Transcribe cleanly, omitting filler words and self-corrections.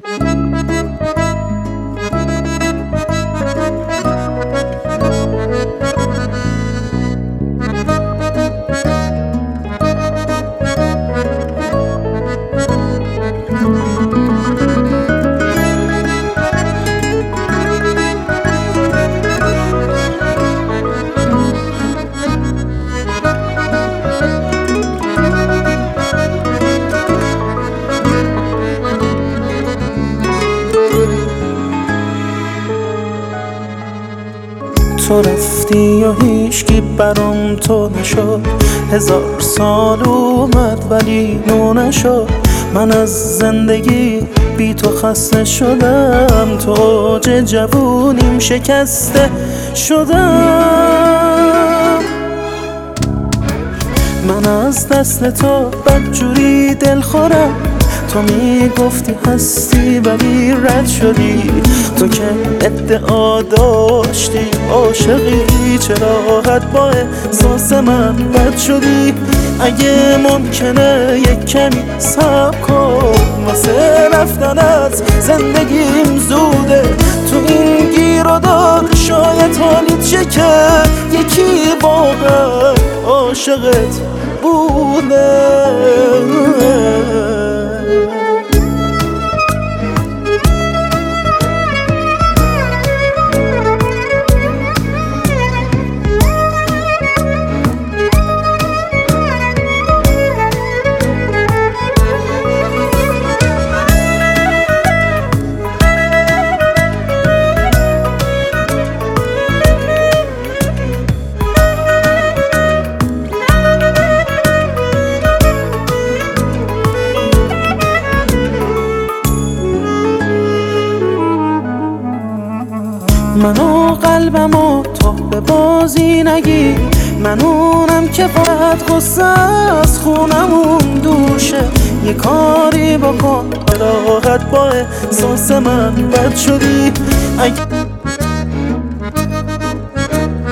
تو رفتی و هیچکی برام تو نشد، 1000 سال اومد ولی نو نشد. من از زندگی بی تو خسته شدم، تو اوج جوونیم شکسته شدم. من از دست تو بدجوری دل خورم، تو میگفتی هستی ولی رد شدی. تو که ادعا داشتی عاشقی، چرا حد با احساس من بد شدی؟ اگه ممکنه یک کمی صبر کن، واسه رفتن از زندگیم زوده. تو این گیر و دار شاید حالیت شه که یکی واقعا عاشقت بوده. منو قلبمو تو به بازی نگی، من اونم که فقط غصه از خونمون دوشه. یه کاری بکن راحت با احساس من بد شدی.